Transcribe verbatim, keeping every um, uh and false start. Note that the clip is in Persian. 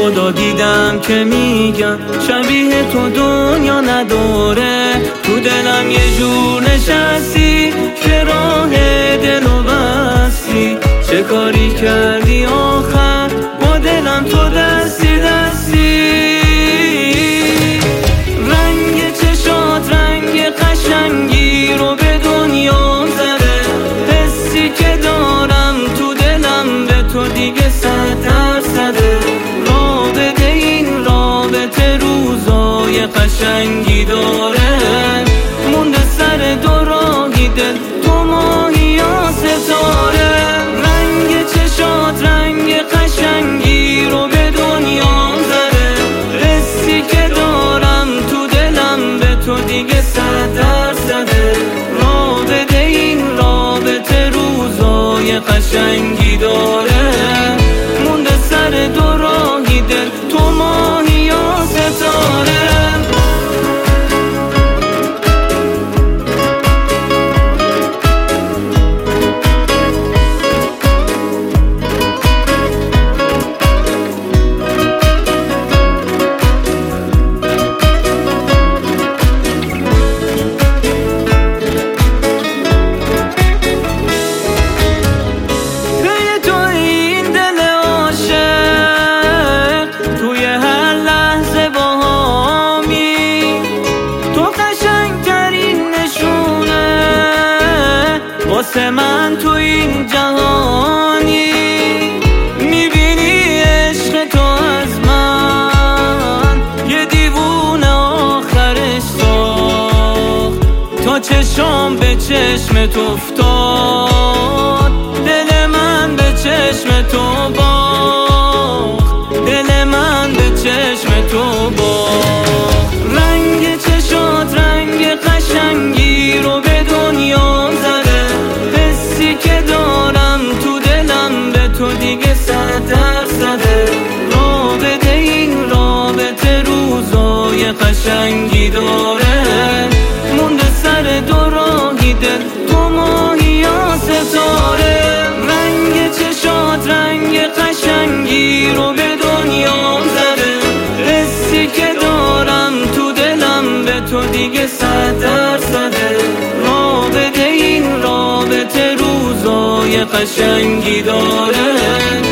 خدا دیدم که میگم شبیه تو دنیا نداره. تو دلم یه جور نشستی که راه دلو بستی. چه کاری کردی آخر با دلم تو دستی دستی؟ رنگ چشات رنگ قشنگی رو به دنیا زده. حسی که دارم تو دلم به تو دیگه صد درصده. رابطه این رابطه روزای قشنگی داره. مونده سر دو راهی دل، تو ماهی یا ستاره. رنگ چشات رنگ قشنگی رو به دنیا زده. حسی که دارم تو دلم به تو دیگه صد درصده. رابطه این رابطه روزای قشنگی داره. مونده سر دو راهی دل، تو ماهی یا ستاره. واسه من تو این جهانی میبینی عشق تو از من یه دیوونه آخرش ساخت. تا چشم به چشم تو افتاد، دل من به چشم تو باخت. دل من به چشم تو باخت. رنگ چشات رنگ قشنگی رو به دنیا زده. که دارم تو دلم به تو دیگه صد درصده. رابطه این رابطه روزای قشنگی داره. مونده سر دو راهی دل، تو ماهی یا ستاره. رنگ چشات رنگ قشنگی رو به دنیا زده. حسی که دارم تو دلم به تو دیگه صد درصده. رابطه این رابطه روزای قشنگی داره.